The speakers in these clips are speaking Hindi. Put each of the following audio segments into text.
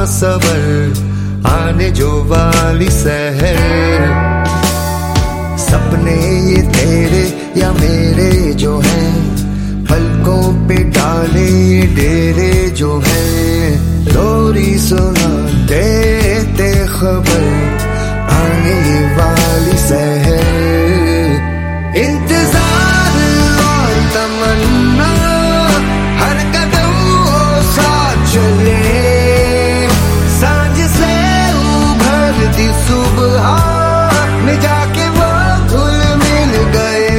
सबर आने जो वाली सहर। सपने ये तेरे या मेरे जो हैं, पलकों पे डाले ये डेरे जो हैं। लोरी सुना देते खबर आने ये वाली सहर। इंतजार और तमन्ना हर कदम वो साथ चले। सांझ से उभरती सुबह में जाके वो घुल मिल गए।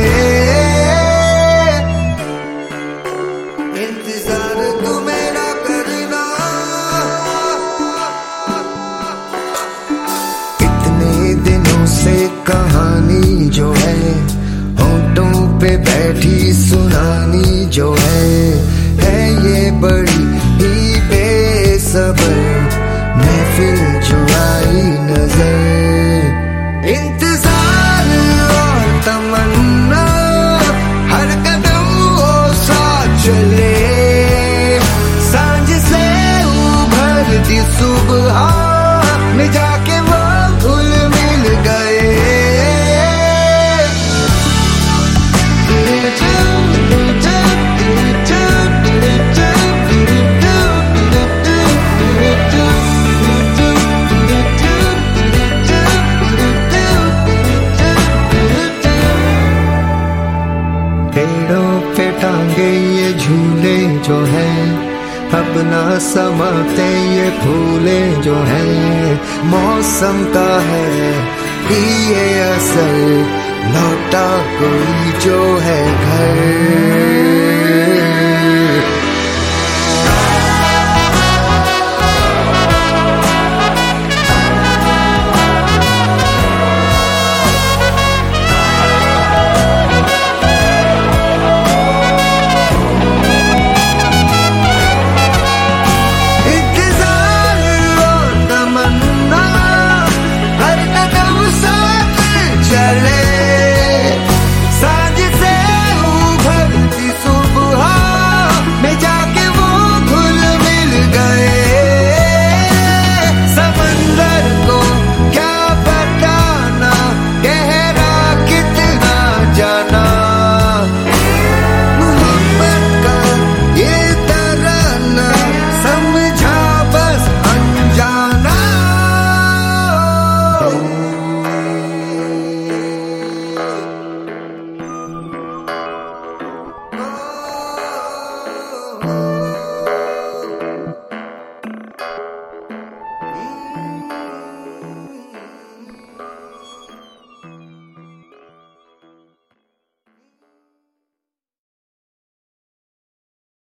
इंतजार तू मेरा करना, इतने दिनों से कहानी जो है होठों पे बैठी सुनानी जो है ये बड़ी ही बेसबर महफिल जो आई नजर। इंतजार और तमन्ना हर कदम वो साथ चले। सांझ से उभरती सुबह में जाके वो घुल मिल गए। पेड़ों पे टांगे ये झूले जो हैं, अब ना समाते ये फूले जो हैं। मौसम का है ये असर, लौटा कोई जो है घर।